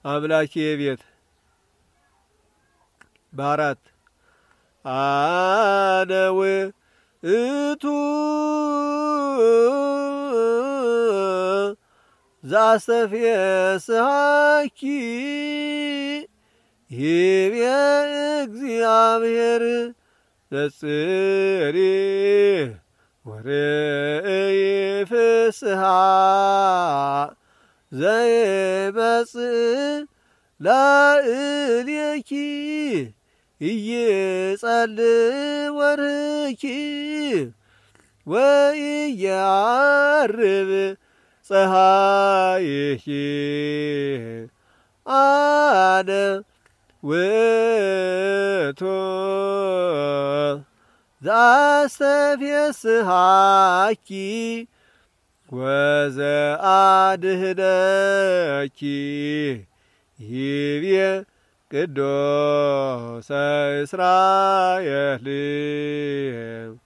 አምላኬ ቤት በአራት አነ ውእቱ ዘአስተፍስሐኪ ይቤ እግዚአብሔር ዘጽርሕ ወርእይ ፍስሐ ዘይመጽእ ላዕሌኪ ኢይጸልም ወርኅኪ ወኢየዐርብ ፀሐይኪ አነ ውእቱ ዘአስተፍስሐኪ ወዘአድኅነኪ ይቤ ቅዱሰ እስራኤል